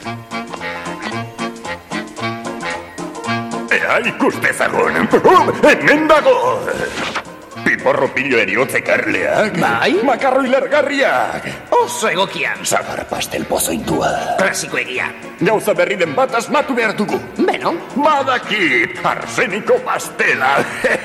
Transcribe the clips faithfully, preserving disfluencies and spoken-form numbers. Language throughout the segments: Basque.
Ea ikustezagun, uh, hemen dago! Piporro pilo eriotze karleak. Bai? Makarro ilargarriak. Oso egokian. Sagar pastel pozointua. Klasiko egia. Gauza berri den bat asmatu behar dugu. Beno. Badakit, arseniko pastela.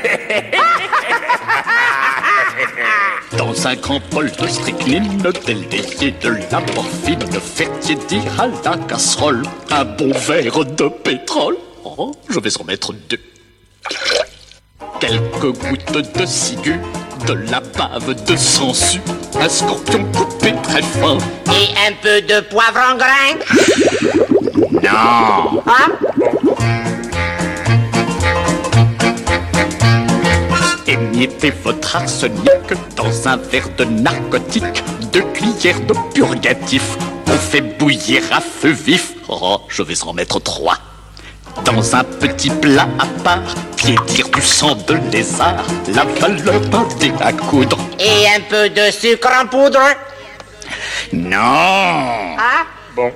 Dans un grand bol de strychnine, del délié de la morphine, faire tiédir à la casserole, un bon verre de pétrole. Oh, je vais en mettre deux. Quelques gouttes de ciguë, de la bave de sangsue, un scorpion coupé très fin. Et un peu de poivre en grain. Non. Hein? Émiettez votre arsenic dans un verre de narcotique, deux cuillères de purgatif. On fait bouillir à feu vif. Oh, je vais en mettre trois. Dans un petit plat à part, piétir du sang de lézard, la valeur d'un dé à coudre. Et un peu de sucre en poudre. Non. Ah? Bon.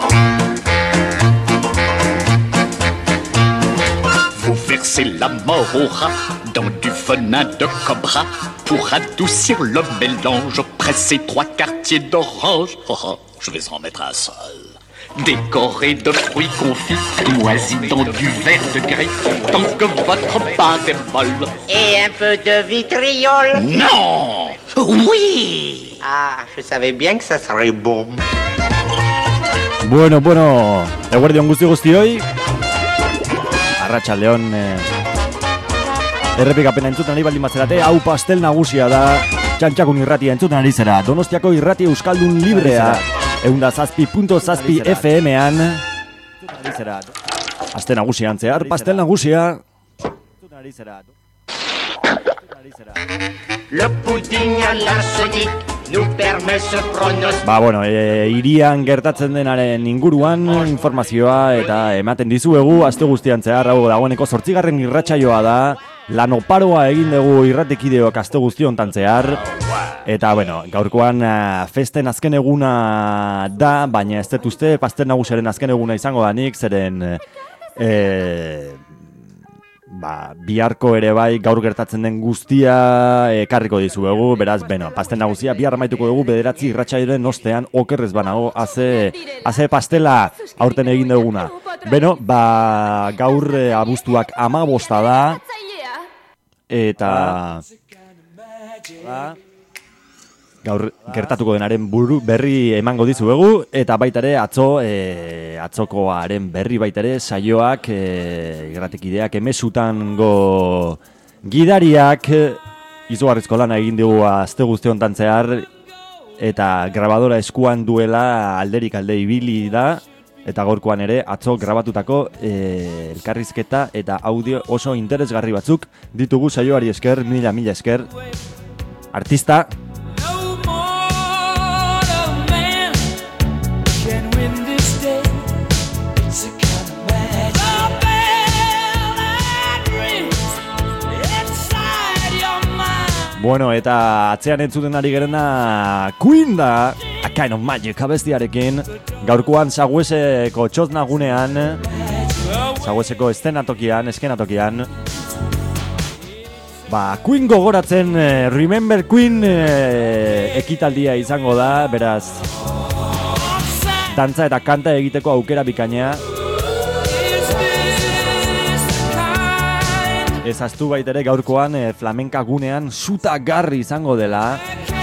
Vous versez la mort au rat dans du venin de cobra. Pour adoucir le mélange, pressez trois quartiers d'orange. Oh, oh, je vais en mettre un seul. Décoré de fruits confits, moisis dans du verre de grès, tant que votre pâte est molle. Et un peu de vitriol. Non. Oui. Ah, je savais bien que ça serait bon. Bueno, bueno, eguerdion guzti guztioi. Arratsaldeon eh, errepikapena entzuten ari baldin bazerate, hau pastel nagusia da, txantxakun irratia entzuten ari zera, Donostiako irrati euskaldun librea, eunda zazpi punto zazpi F M-an, aste nagusian zehar, pastel nagusia. Le pudding à l'arsenic nous permet ce pronostic. Ba, bueno, e, irian gertatzen denaren inguruan informazioa eta ematen dizuegu, aste guztian zehar, hau dagoeneko zortzigarren irratsaioa da, lan oparoa egin dugu irratekideok aste guzti hontan zehar, eta, bueno, gaurkoan uh, festen azken eguna da, baina ez dut uste, pastel nagusiaren azken eguna izango danik, zeren e, ba, biharko ere bai gaur gertatzen den guztia ekarriko dizuegu, beraz, beno, pastel nagusia bihar amaituko dugu bederatzi irratsaioren ostean okerrez banago, haze, haze pastela aurten egin duguna. Beno, ba, gaur e, abuztuak amabosta da, eta ba, gaur gertatuko denaren buru berri emango dizuegu, eta baita ere atzo e, atzokoaren berri baita ere saioak e, irratekideak emesutango gidariak izugarrizko lana egin dugu aste guzti hontan zehar, eta grabadora eskuan duela alderik alde ibili da, eta gaurkoan ere atzo grabatutako e, elkarrizketa eta audio oso interesgarri batzuk ditugu saioari esker, mila mila esker. Artista Bueno, eta atzean entzuten ari gerena Queen da, A Kind of Magic abestiarekin, gaurkoan Sagueseko txoznagunean, Sagueseko eszenatokian, eskenatokian, ba, Queen gogoratzen, eh, Remember Queen eh, ekitaldia izango da, beraz, dantza eta kanta egiteko aukera bikaina. Ezaztu baitere gaurkoan e, flamenka gunean sutagarri izango dela.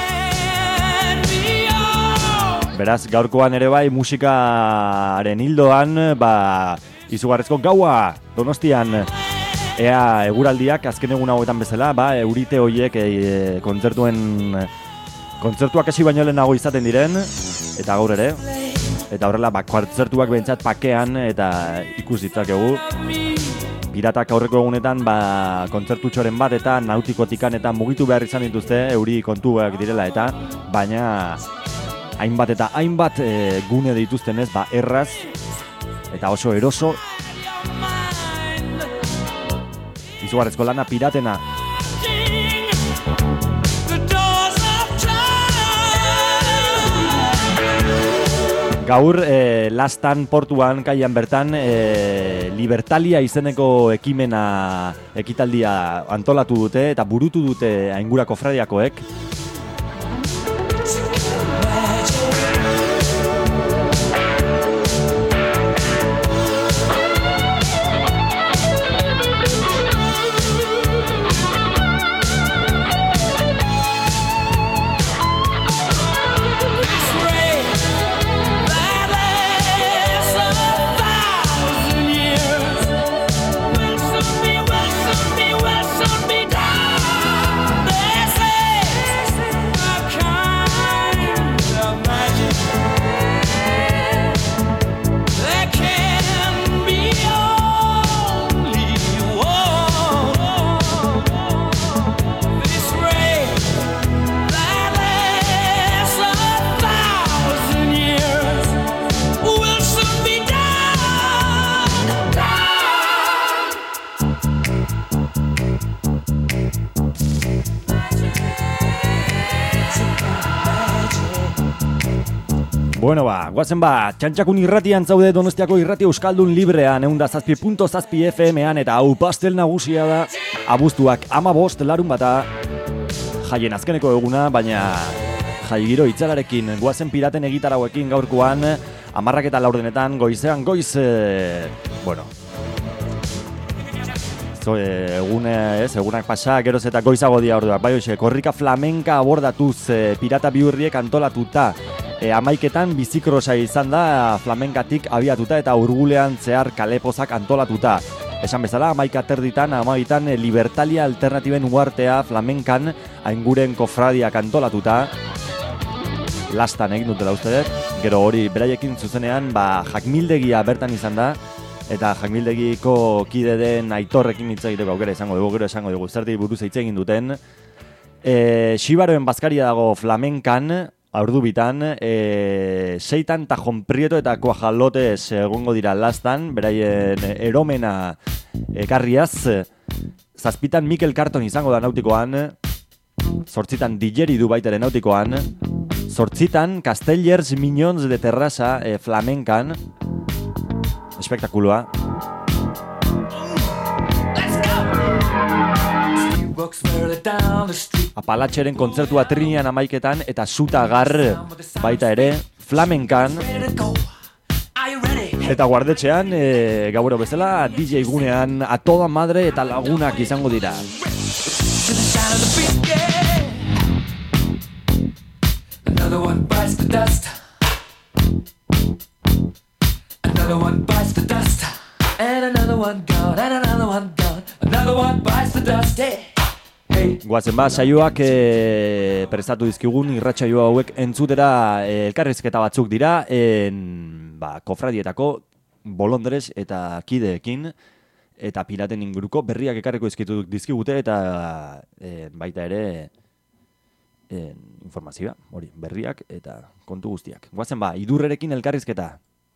Beraz, gaurkoan ere bai musikaren hildoan, ba, izugarrezko gaua Donostian, ea eguraldiak azken egun hauetan bezala, ba, eurite horiek e, kontzertuen kontzertuak hasi baino lehenago izaten diren, eta gaur ere, eta horrela, ba, kontzertuak behintzat pakean eta ikus ditzakegu. Piratak aurreko egunetan ba, kontzertutxoren bat eta nautikotikan eta mugitu behar izan dituzte euri kontuak direla eta, baina hainbat eta hainbat e, gune dituztenez, ba, erraz eta oso eroso izugarrezko lana piratena. Gaur, e, Lastan portuan, kaian bertan, e, Libertalia izeneko ekimena ekitaldia antolatu dute eta burutu dute Aingura kofradiakoek. Bueno ba, guazen ba, txantxakun irratian zaude Donostiako irrati euskaldun librean, eunda zazpi punto zazpi F M-an eta hau pastel nagusia da, abuztuak ama bost larun bata, jaien azkeneko eguna, baina jai giro itzalarekin, guazen piraten egitarauekin gaurkoan, amarrak eta laurdenetan, goizean goiz, e, bueno, zo, e, egune, ez, egunak pasa, geroz eta goizago dia orduak, bai hoxe, korrika flamenka abordatuz, e, pirata bihurriek antolatuta, E, amaiketan bizikrosa izan da flamenkatik abiatuta eta urgulean zehar kalepozak antolatuta. Esan bezala, amaika terditan, amaitan Libertalia alternatiben uartea flamenkan Ainguren kofradiak antolatuta. Lastan egin dutela uste dut, gero hori beraiekin zuzenean ba, Jakmildegia bertan izan da, eta Jakmildegiko kide den Aitorrekin hitz egiteko aukera izango dugu, gero esango dugu, zerti buruz hitz egin duten. E, Xibaroen bazkaria dago flamenkan, aurdu bitan, e, seitan Tajon Prieto eta Kuajalotes egongo dira Lastan, beraien eromena ekarriaz, zazpitan Mikel Carton izango da nautikoan, zortzitan Digeri du baitaren nautikoan, zortzitan Castellers Minyons de Terrassa e, flamenkan, espektakuloa. Apalatxeren kontzertua Trinian amaiketan eta Zuta Gar baita ere flamenkan eta guardetxean e, gauro bezala D J gunean a toda madre eta lagunak izango dira. Another one bites the dust. Another one bites the dust. And another one gone, and another one gone. Another one bites the dust. Hey. Guazen ba, saioak e, prestatu dizkigun irratsaio hauek entzutera e, elkarrizketa batzuk dira en, ba, kofradietako bolondrez eta kideekin eta piraten inguruko berriak ekarriko izkitu dizkigute eta e, baita ere e, informazioa, hori, berriak eta kontu guztiak. Guazen ba, idurrerekin elkarrizketa.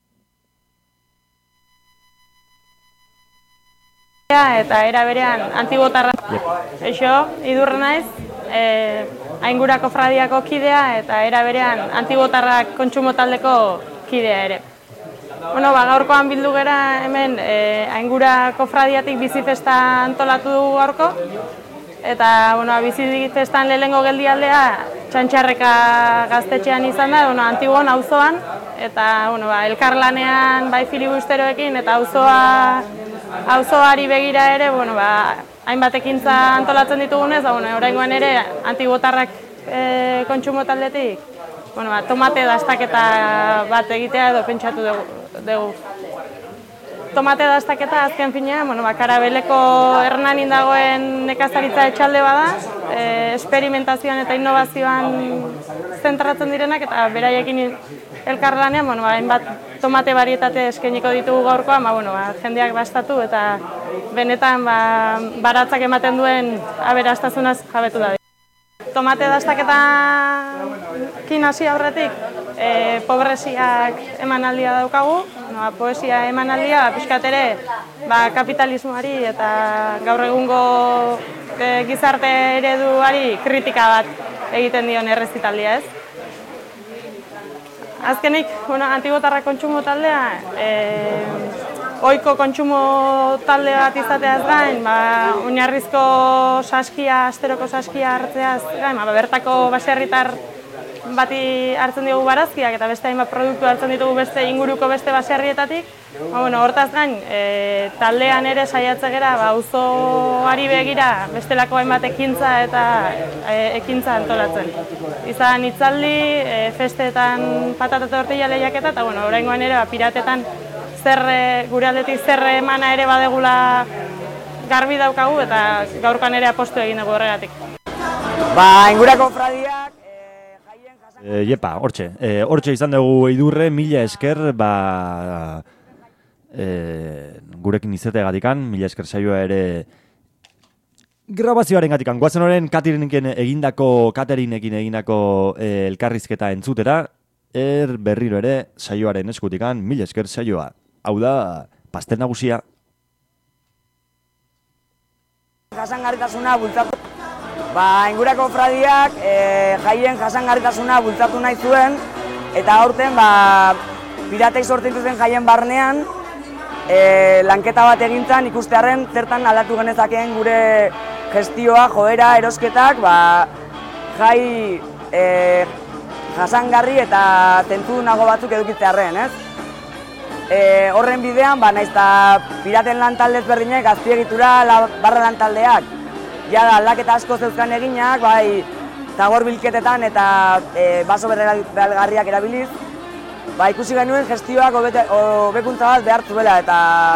Eta era berean antibotarra. Yep. Eixo, idurra naiz, e, Aingura kofradiako kidea eta era berean antibotarrak kontsumo taldeko kidea ere. Bueno, ba, gaurkoan bildu gera hemen e, Aingura kofradiatik bizifesta antolatu dugu gaurko. Eta, bueno, bizifestan lehengo geldialdea Txantxarreka gaztetxean izan da, bueno, Antigon auzoan eta, bueno, ba, elkarlanean bai filibusteroekin eta auzoa auzoari begira ere, bueno, ba, hainbat ekintza antolatzen ditugunez, ba, bueno, oraingoan ere antibotarrak e, kontsumo taldetik, bueno, ba, tomate dastaketa bat egitea edo pentsatu dugu. Tomate dastaketa azken finean, bueno, ba, Karabeleko Hernanin dagoen nekazaritza etxalde bada, e, esperimentazioan eta innovazioan zentratzen direnak eta beraiekin elkarlanean, bueno, ba, hainbat tomate barietate eskainiko ditugu gaurkoan, ba, bueno, ba, jendeak bastatu eta benetan ba, baratzak ematen duen aberastazunaz jabetu da. Tomate dastaketa kin hasi aurretik, e, pobresiak emanaldia daukagu, no, poesia emanaldia, pixkat ere ba, kapitalismoari eta gaur egungo e, gizarte ereduari kritika bat egiten dion errezitaldia, ez? azkenik, bueno, antibotarra kontsumo taldea, e, ohiko kontsumo talde bat izateaz gain, ba, oinarrizko saskia, asteroko saskia hartzeaz gain, ba, bertako baserritar bati hartzen ditugu barazkiak eta beste hainbat produktu hartzen ditugu beste inguruko beste baserrietatik. Ba, bueno, hortaz gain, e, taldean ere saiatze gera, ba, auzoari begira bestelako hainbat ekintza eta e, ekintza antolatzen. Izan hitzaldi, e, festetan patata eta tortilla lehiaketa, eta bueno, oraingoan ere ba, piratetan zer, gure aldetik zer emana ere badegula garbi daukagu eta gaurkoan ere apostu egin dugu horregatik. Ba, ingurako fradiak E, jepa, hortxe, e, hortxe izan dugu Idurre, mila esker, ba, e, gurekin izateagatikan, mila esker saioa ere grabazioaren gatikan. Guazen horren Katerinekin egindako, Katerinekin egindako e, elkarrizketa entzutera, er berriro ere saioaren eskutikan, mila esker saioa. Hau da, pastel nagusia. Jasangarritasuna bultzatu. Ba, ingurako fradiak e, jaien jasangarritasuna bultzatu nahi zuen, eta aurten ba, piratek sortzen zen jaien barnean e, lanketa bat egintzan ikustearen zertan aldatu genezakeen gure gestioa, joera, erosketak, ba, jai e, jasangarri eta zentzudunago batzuk edukitzearren, ez? E, horren bidean, ba, nahiz eta piraten lantaldez berdinek azpiegitura la, barra lantaldeak ja da aldaketa asko zeuzkan eginak, bai, zagor bilketetan eta e, baso berregarriak erabiliz, ba, ikusi genuen gestioak hobekuntza bat behar zuela eta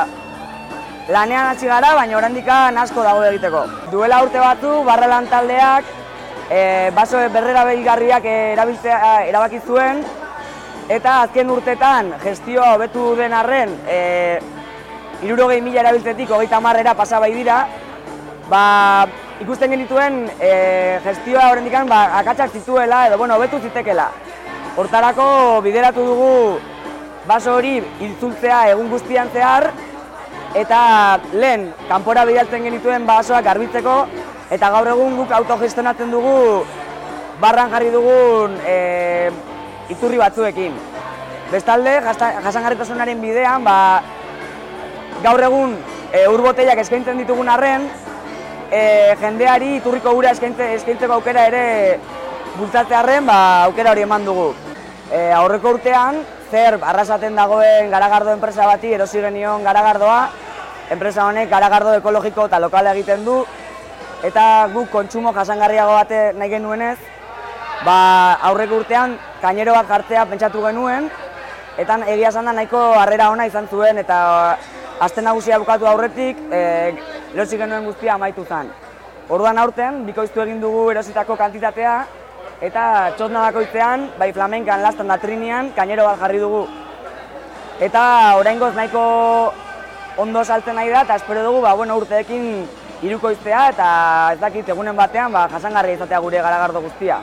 lanean hasi gara, baina oraindikan asko dago egiteko. Duela urte batzu, barra lan taldeak e, baso berregarriak erabiltzea erabaki zuen eta azken urtetan gestioa hobetu den arren e, hirurogei mila erabiltzetik hogeita hamarrera pasa bai dira, ba, ikusten genituen e, gestioa horrendikan ba, akatsak zituela edo bueno, hobetu zitekela. Hortarako bideratu dugu baso hori itzultzea egun guztian zehar eta lehen kanpora bidaltzen genituen basoak garbitzeko eta gaur egun guk autogestionatzen dugu barran jarri dugun e, iturri batzuekin. Bestalde, jasangarritasunaren bidean, ba, gaur egun e, ur botellak eskaintzen ditugun arren, E, jendeari iturriko ura eskaintze, eskaintzeko aukera ere bultzatzearren, ba, aukera hori eman dugu. E, aurreko urtean, zer arrasaten dagoen Garagardo enpresa bati erosi genion Garagardoa, enpresa honek Garagardo ekologiko eta lokala egiten du, eta guk kontsumo jasangarriago bate nahi genuenez, ba, aurreko urtean kainero bat jartzea pentsatu genuen, eta egia esan da nahiko harrera ona izan zuen, eta aste nagusia bukatu aurretik, e, erosi genuen guztia amaitu zen. Orduan aurten, bikoiztu egin dugu erositako kantitatea, eta txotna bakoitzean, bai flamenkan, lastan da trinian, kainero bat jarri dugu. Eta oraingoz nahiko ondo saltzen nahi da, eta espero dugu ba, bueno, urteekin hirukoiztea, eta ez dakit egunen batean ba, jasangarria izatea gure Garagardo guztia.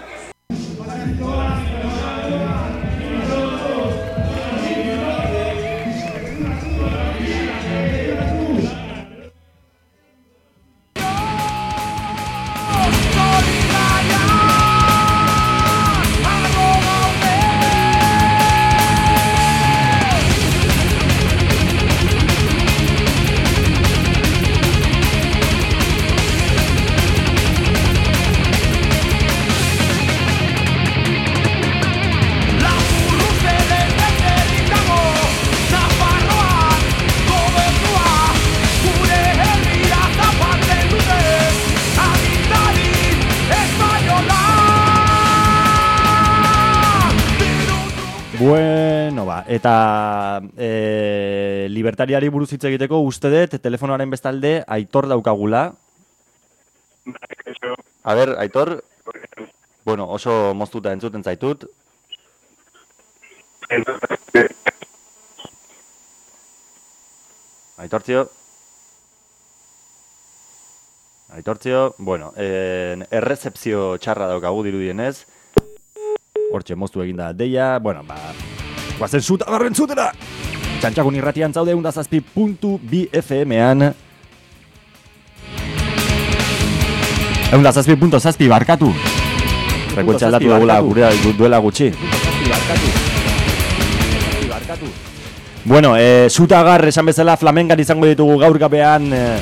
Bueno, ba, eta e, libertariari buruz hitz egiteko uste dut telefonoaren bestalde Aitor daukagula. A ber, Aitor, bueno, oso moztuta entzuten zaitut. Aitortzio. Aitortzio, bueno, eh, errezepzio txarra daukagu dirudienez. Hortxe moztu eginda deia, bueno, ba, guazen zuta barren zutera! Txantxakun irratian zaude eundazazpi puntu bi F M-an. eundazazpi puntu zazpi barkatu. Rekuentza aldatu dugula gure duela gutxi. Barkatu. Bueno, eh, Zutagar esan bezala flamengan izango ditugu gaur gabean... Eh,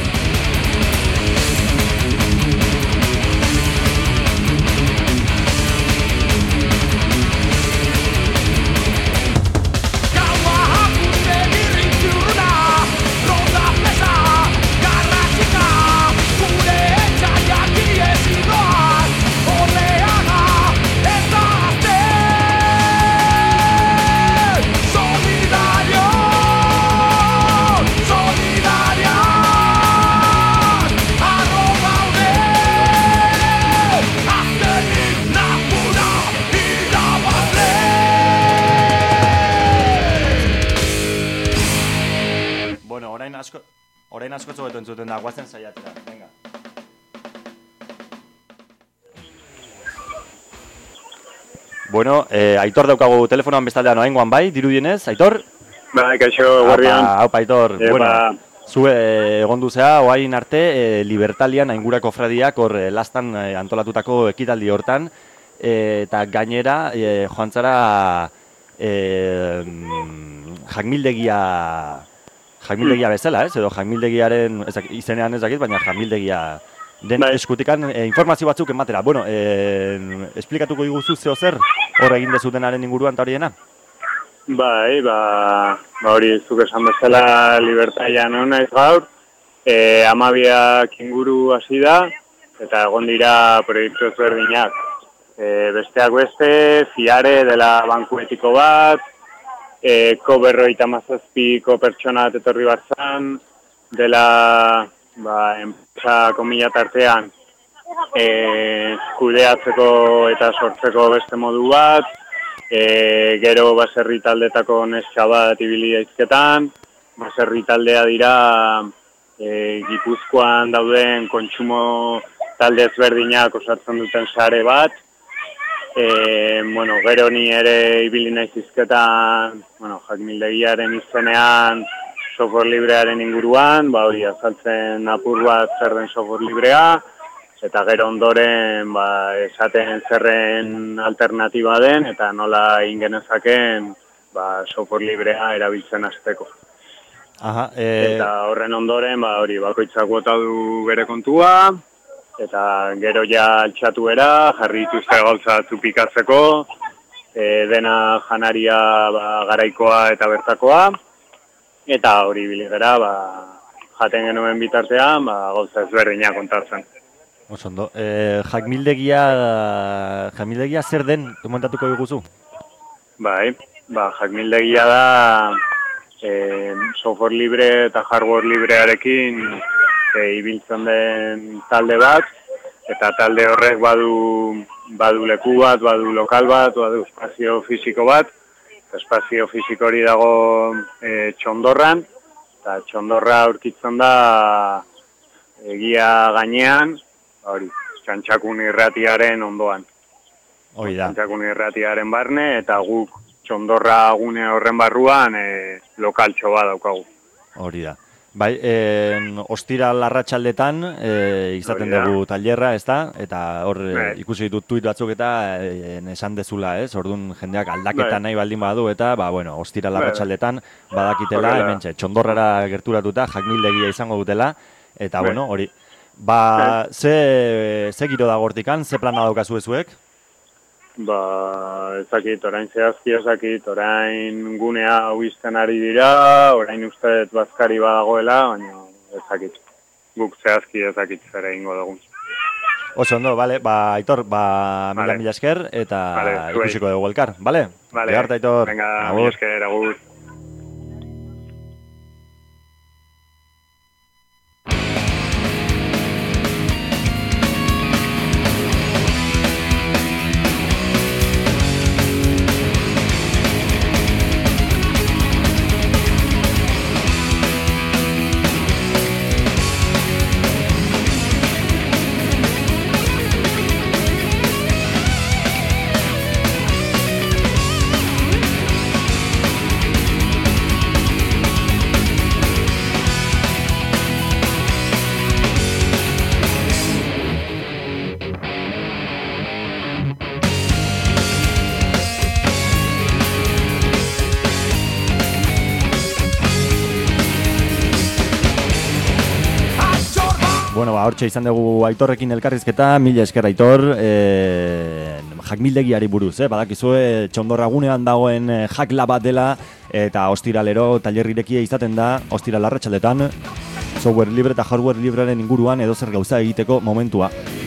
Orain asko zobetu entzuten da, guazen saiatzera, venga. Bueno, eh, Aitor daukagu telefonoan bestaldean oraingoan bai, dirudienez, Aitor? Bai, kaixo, guardian. Haupa, Aitor. Epa. Bueno, zu eh, egon duzea, oain arte, eh, Libertalian aingurako fradiak hor eh, lastan eh, antolatutako ekitaldi hortan, eh, eta gainera eh, joan zara eh, jakmildegia... Jakmildegia bezala, ez? Edo jakmildegiaren, ez dakit, izenean ez dakit, baina jakmildegia den bai. Eskutikan e, informazio batzuk ematera. Bueno, e, esplikatuko iguzu zeo zer hor egin dezutenaren inguruan eta horiena? Bai, ba, ba hori zuk esan bezala Libertalian hon naiz gaur, e, amabiak inguru hasi da, eta egon dira proiektu ezberdinak. E, besteak beste, Fiare dela banku etiko bat, E, ko berroita mazazpiko pertsona bat etorri batzan, dela ba, enpresa komila tartean e, kudeatzeko eta sortzeko beste modu bat, e, gero baserri taldetako neska bat ibili daizketan, baserri taldea dira e, Gipuzkoan dauden kontsumo talde ezberdinak osatzen duten sare bat, E, bueno, gero ni ere ibili naiz hizketan, bueno, jakmildegiaren izenean software librearen inguruan, ba hori azaltzen apur bat zer den software librea, eta gero ondoren ba, esaten zerren alternatiba den, eta nola egin genezaken ba, software librea erabiltzen hasteko. Aha, e... Eta horren ondoren, ba hori bakoitzak bota du bere kontua, eta gero ja altxatu era, jarri dituzte gauza zupikatzeko, e, dena janaria ba, garaikoa eta bertakoa, eta hori biligera ba, jaten genuen bitartean ba, gauza ezberdinak kontatzen. Osondo, e, jakmildegia, jakmildegia zer den, komentatuko diguzu? Bai, ba, jakmildegia da e, software libre eta hardware librearekin e, ibiltzen den talde bat, eta talde horrek badu, badu leku bat, badu lokal bat, badu espazio fisiko bat, espazio fisiko hori dago e, Txondorran, eta Txondorra aurkitzen da egia gainean, hori, Txantxakun irratiaren ondoan. Hori da. Txantxakun irratiaren barne, eta guk Txondorra gune horren barruan e, lokaltxo bat daukagu. Hori da. Bai, en, ostiral arratsaldetan e, izaten dugu tailerra, ez da? Eta hor e, ikusi ditut tuit batzuk eta e, esan dezula, ez? Orduan jendeak aldaketa nahi baldin badu eta, ba, bueno, ostiral arratsaldetan badakitela, hementxe, Txondorrara gerturatuta, jakmildegia izango dutela, eta, bueno, hori. Ba, ze, ze giro da gortikan, ze plana daukazu ezuek? Ba, ezakit, orain zehazki ezakit, orain gunea hau izten ari dira, orain usteet bazkari badagoela, baina ezakit. Guk zehazki ezakit zer egingo dugun. Oso ondo, bale, ba, Aitor, ba, mila vale. mila esker, eta vale, ikusiko dugu elkar, bale? Bale, Beharta, Aitor. Venga, mila esker, agur. Bueno, ba, hortxe izan dugu Aitorrekin elkarrizketa, mila esker Aitor, e, jakmildegiari buruz, eh? Badakizue Txondorragunean dagoen jakla bat dela, eta ostiralero tailerrirekia izaten da, ostiral arratsaldetan, software libre eta hardware libreren inguruan edozer gauza egiteko momentua.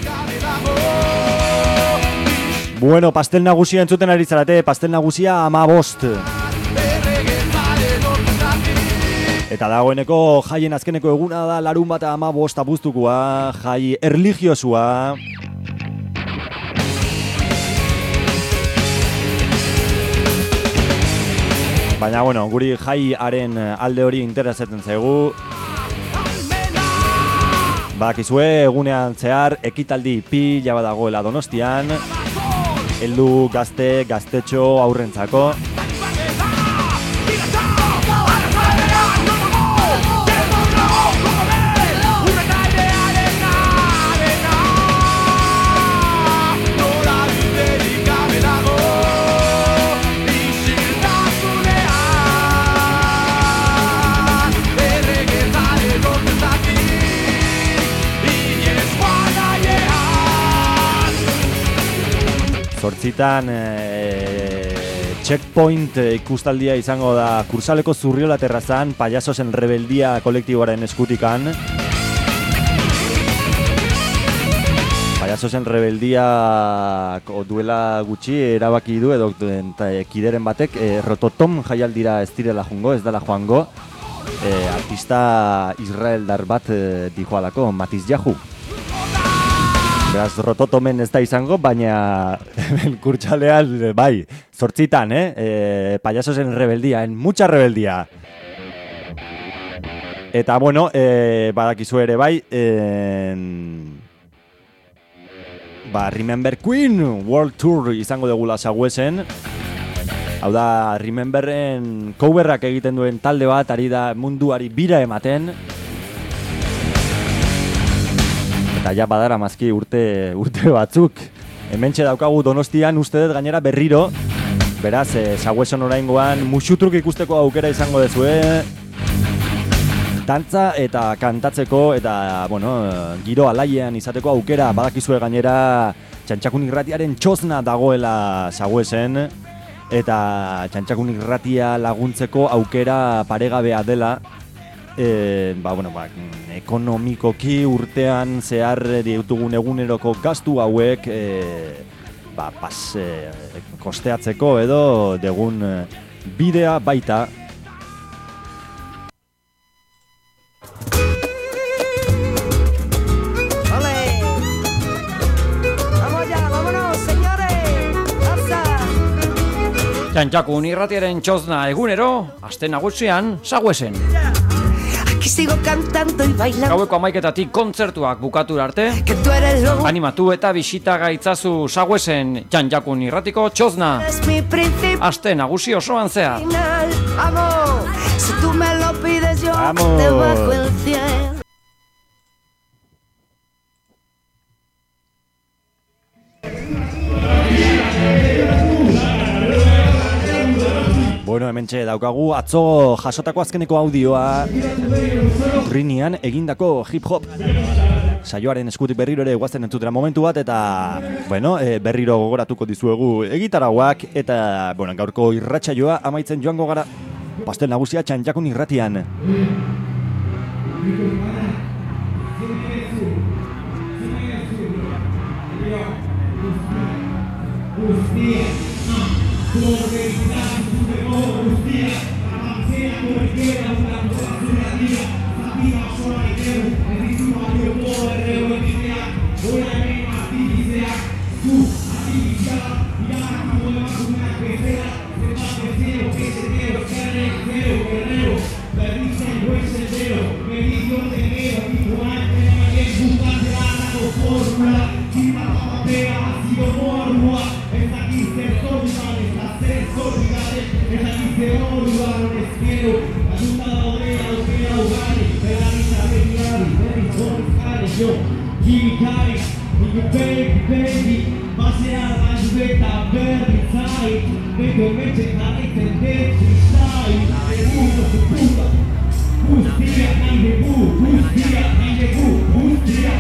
Bueno, pastel nagusia entzuten ari zarate, pastel nagusia ama bost. Eta dagoeneko jaien azkeneko eguna da larun bat ama bost abuztukoa, jai erligiosua. Baina, bueno, guri jaiaren alde hori interesatzen zaigu. Badakizue, egunean zehar, ekitaldi pila badagoela Donostian. Heldu, gazte, gaztetxo, aurrentzako. Zortzitan e, checkpoint ikustaldia izango da Kursaleko Zurriola terrazan, Payasosen Rebeldia kolektiboaren eskutikan. Payasosen Rebeldia duela gutxi erabaki du edo kideren batek e, Rototom jaialdira ez direla joango, ez dela joango. E, artista israeldar bat e, dijoalako, Matiz Yahu. Beraz, Rototomen ez da izango, baina kurtsalean, bai, zortzitan, eh? E, Payasosen Rebeldia, en mucha rebeldia. Eta, bueno, e, badakizu ere bai, en... ba, Remember Queen World Tour izango degula Sagüesen. Hau da, Rememberen coverrak egiten duen talde bat, ari da munduari bira ematen. Eta ja badara mazki urte, urte batzuk. Hementxe daukagu Donostian uste dut gainera berriro. Beraz, e, Sagüeson oraingoan musutruk ikusteko aukera izango dezue. Dantza eta kantatzeko eta, bueno, giro alaiean izateko aukera. Badakizue gainera Txantxakun Irratiaren txosna dagoela Sagüesen. Eta Txantxakun Irratia laguntzeko aukera paregabea dela. E, ba, bueno, ba, ekonomikoki urtean zehar ditugun eguneroko gastu hauek e, ba, pas, e, kosteatzeko edo degun bidea baita. Txantxakun Irratiaren txosna egunero, aste nagusian, Sagüesen. Sigo cantando y bailando. Gaueko hamaiketatik kontzertuak bukatu arte. Animatu eta bisita gaitzazu Sagüesen Txantxakun Irratiko txosna. Aste nagusi osoan zehar. Si tú me lo pides yo te bajo el cielo. Bueno, hementxe daukagu atzo jasotako azkeneko audioa Rinian egindako hip-hop saioaren eskutik berriro ere guazten entzutera momentu bat eta, bueno, e, berriro gogoratuko dizuegu egitarauak eta, bueno, gaurko irratsaioa amaitzen joango gara pastel nagusia Txantxakun Irratian. Hostia,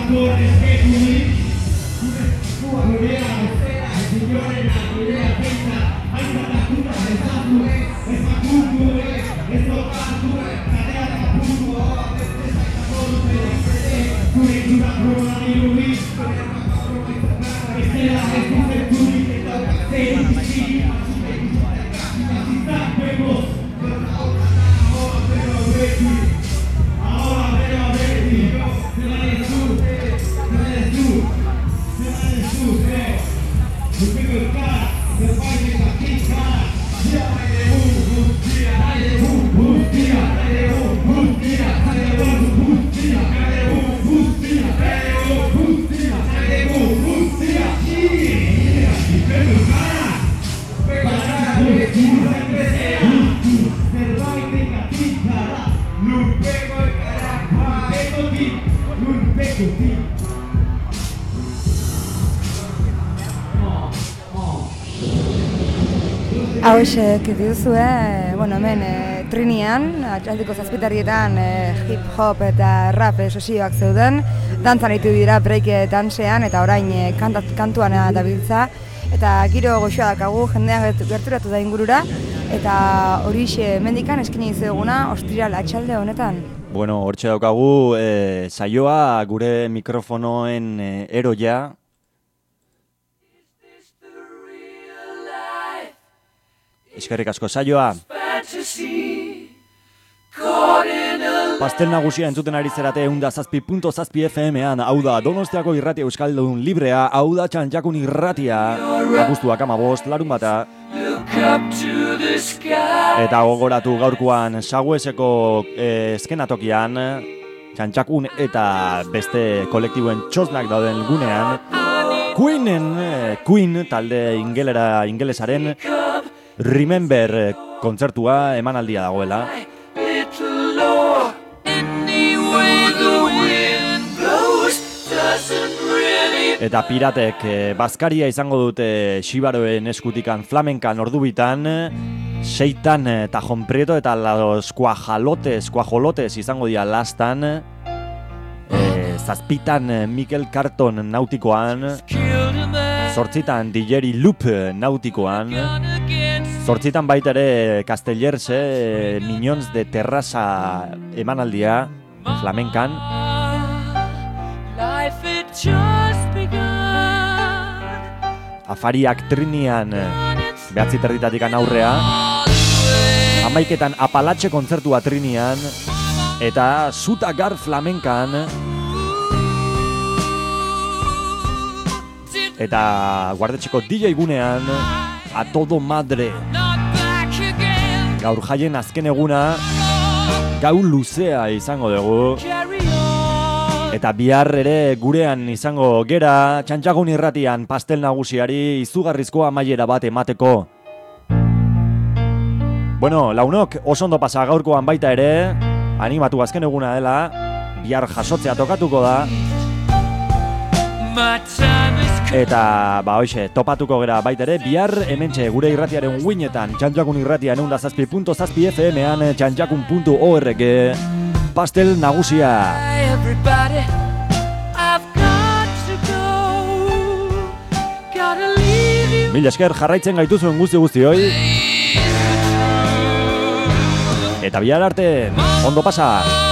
Hau esek dituzue, bueno, hemen e, Trinian, atxaldiko zazpitarrietan e, hip-hop eta rap sesioak zeuden, dantzan ditu dira breike dansean eta orain e, kantat, kantuan dabiltza, eta giro goxoa dakagu jendean gerturatu da ingurura, eta horixe mendikan eskini izeguna ostiral atxalde honetan. Bueno, hortxe daukagu e, saioa gure mikrofonoen e, eroia. Eskerrik asko saioa. Pastel nagusia entzuten ari zerate eunda zazpi punto zazpi F M-an, hau da Donostiako irratia euskaldun librea, hau da Txantxakun irratia, abuztuak amabost, larun bata. Eta gogoratu gaurkoan Sagueseko eh, eskenatokian, Txantxakun eta beste kolektibuen txosnak dauden gunean, Queenen, eh, Queen talde ingelera, ingelesaren, Remember kontzertua emanaldia dagoela. Eta piratek eh, bazkaria izango dute Xibaroen eskutikan flamenkan ordubitan, Seitan eta Jon Prieto eta los Cuajalotes, Cuajolotes izango dira lastan, eh, Zazpitan Mikel Carton nautikoan, Zortzitan Digeri Loop nautikoan, Zortzitan baita ere Castellerse, Miñons de Terrassa emanaldia, flamenkan. Afariak Trinian, behatzi terditatikan aurrea. Hamaiketan Apalatxe kontzertua Trinian, eta Zutagar flamenkan. Eta Guardetxeko D J gunean, A Todo Madre. Gaur jaien azken eguna, gau luzea izango dugu. Eta bihar ere gurean izango gera, Txantxakun irratian pastel nagusiari izugarrizko amaiera bat emateko. Bueno, launok, oso ondo pasa gaurkoan baita ere, animatu azken eguna dela, bihar jasotzea tokatuko da. Eta, ba, hoxe, topatuko gera baita ere, bihar hementxe gure irratiaren uinetan, Txantxakun irratian eunda zazpi punto zazpi F M-an, txantxakun puntu org, pastel nagusia. Mila esker jarraitzen gaituzuen guzti guzti hoi. Eta bihar arte, ondo pasa!